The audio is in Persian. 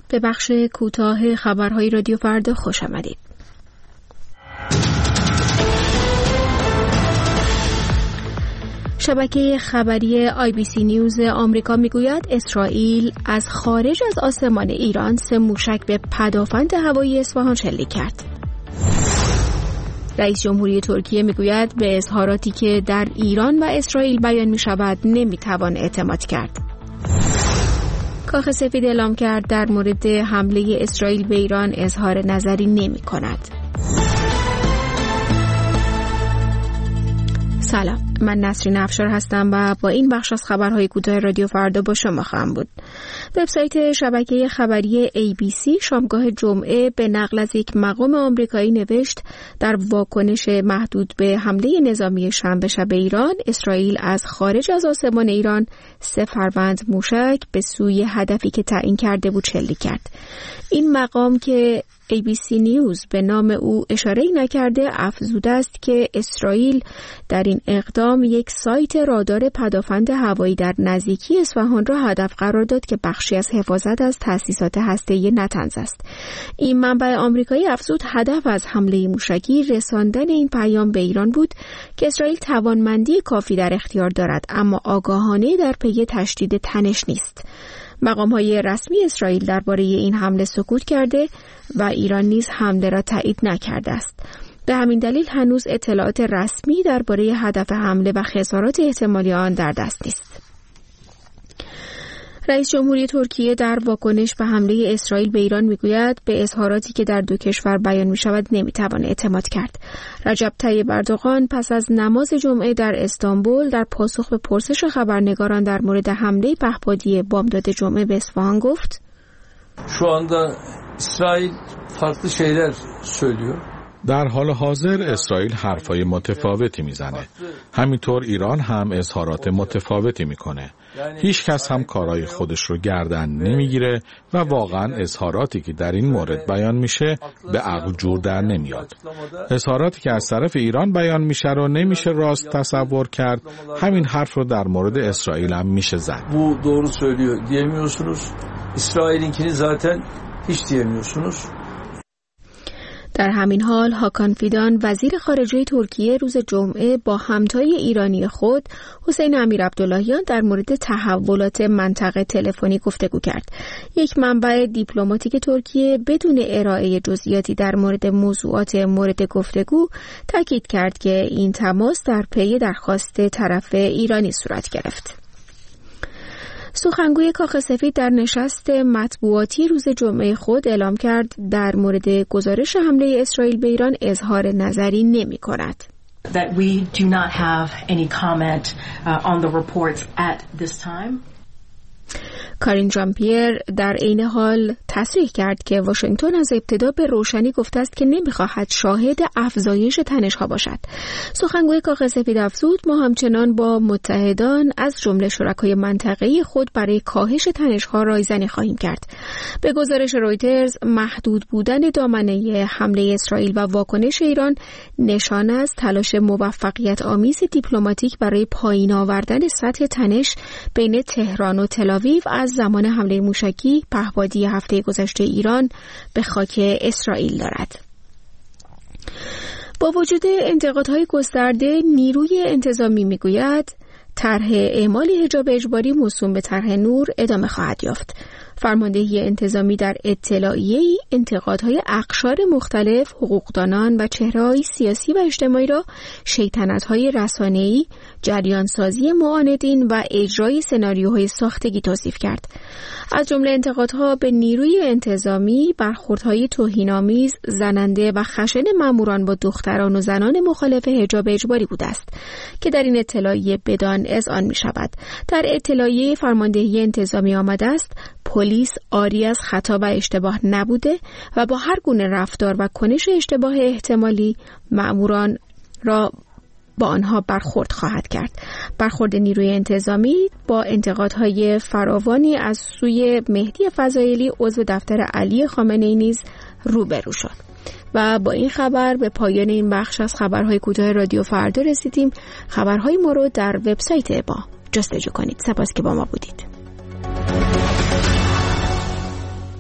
به بخش کوتاه خبرهای رادیو فردا خوش آمدید. شبکه خبری IBC نیوز آمریکا میگوید اسرائیل از خارج از آسمان ایران 3 موشک به پدافند هوایی اصفهان شلیک کرد. رئیس جمهوری ترکیه میگوید به اظهاراتی که در ایران و اسرائیل بیان میشود نمیتوان اعتماد کرد. کاخ سفید اعلام کرد در مورد حمله اسرائیل به ایران اظهار نظری نمی کند. سلام، من نسرین افشار هستم و با این بخش از خبرهای کوتاه رادیو فردا با شما خواهم بود. وبسایت شبکه خبری ABC شامگاه جمعه به نقل از یک مقام آمریکایی نوشت در واکنش محدود به حمله نظامی شنبه شب ایران، اسرائیل از خارج از آسمان ایران 3 فروند موشک به سوی هدفی که تعیین کرده بود شلیک کرد. این مقام که ABC نیوز به نام او اشاره‌ای نکرده افزوده است که اسرائیل در این اقدام یک سایت رادار پدافند هوایی در نزدیکی اصفهان را هدف قرار داد که بخشی از حفاظت از تأسیسات هسته‌ای نطنز است. این منبع آمریکایی افزود هدف از حمله موشکی رساندن این پیام به ایران بود که اسرائیل توانمندی کافی در اختیار دارد اما آگاهانه در پی تشدید تنش نیست. مقام‌های رسمی اسرائیل درباره این حمله سکوت کرده و ایران نیز حمله را تایید نکرده است. به همین دلیل هنوز اطلاعات رسمی درباره هدف حمله و خسارات احتمالی آن در دست نیست. رئیس جمهوری ترکیه در واکنش به حمله اسرائیل به ایران میگوید به اظهاراتی که در 2 کشور بیان می شود نمیتوان اعتماد کرد. رجب طیب اردوغان پس از نماز جمعه در استانبول در pasuk به پرسش خبرنگاران در مورد حمله پهپادی بامداد جمعه به اصفهان گفت: şu anda İsrail farklı şeyler söylüyor. در حال حاضر اسرائیل حرفای متفاوتی میزنه. همینطور ایران هم اظهارات متفاوتی میکنه. هیچ کس هم کارهای خودش رو گردن نمیگیره و واقعا اظهاراتی که در این مورد بیان میشه به عقل جور در نمیاد. اظهاراتی که از طرف ایران بیان میشه رو nemiشه راست تصور کرد. همین حرف رو در مورد اسرائیل هم میشه زد. Bu doğru söylüyor diyemiyorsunuz. İsrail'inkini zaten hiç diyemiyorsunuz. در همین حال هاکان فیدان وزیر خارجه ترکیه روز جمعه با همتای ایرانی خود حسین امیرعبداللهیان در مورد تحولات منطقه تلفنی گفتگو کرد. یک منبع دیپلماتیک ترکیه بدون ارائه جزئیاتی در مورد موضوعات مورد گفتگو تاکید کرد که این تماس در پی درخواست طرف ایرانی صورت گرفت. سخنگوی کاخ سفید در نشست مطبوعاتی روز جمعه خود اعلام کرد در مورد گزارش حمله اسرائیل به ایران اظهار نظری نمی کند. That we do not have any comment on the reports at this time. کارین ژان پیر در عین حال تصریح کرد که واشنگتن از ابتدا به روشنی گفته است که نمی‌خواهد شاهد افزایش تنش‌ها باشد. سخنگوی کاخ سفید افزود ما همچنان با متحدان از جمله شرکای منطقه‌ای خود برای کاهش تنش‌ها رایزنی خواهیم کرد. به گزارش رویترز محدود بودن دامنه حمله اسرائیل و واکنش ایران نشانه از تلاش موفقیت آمیز دیپلماتیک برای پایین آوردن سطح تنش بین تهران و تل‌آویو از زمان حمله موشکی پهپادی هفته گذشته ایران به خاک اسرائیل دارد. با وجود انتقادهای گسترده، نیروی انتظامی میگوید طرح اعمال حجاب اجباری موسوم به طرح نور ادامه خواهد یافت. فرماندهی انتظامی در اطلاعیه‌ای انتقادهای اقشار مختلف، حقوقدانان و چهره‌های سیاسی و اجتماعی را شیطنت‌های رسانه‌ای، جریانسازی معاندین و اجرای سناریوهای ساختگی توصیف کرد. از جمله انتقادها به نیروی انتظامی برخوردهای توهین‌آمیز، زننده و خشن ماموران با دختران و زنان مخالف حجاب اجباری بوده است که در این اطلاعیه بدان اذعان می‌شود. در اطلاعیه فرماندهی انتظامی آمده است پلیس عاری از خطا و اشتباه نبوده و با هر گونه رفتار و کنش اشتباه احتمالی مأموران را با آنها برخورد خواهد کرد. برخورد نیروی انتظامی با انتقادهای فراوانی از سوی مهدی فضایلی عضو دفتر علی خامنه‌ای نیز روبرو شد. و با این خبر به پایان این بخش از خبرهای کوتاه رادیو فردا رسیدیم. خبرهای ما رو در وبسایت با جستجو کنید. سپاس که با ما بودید.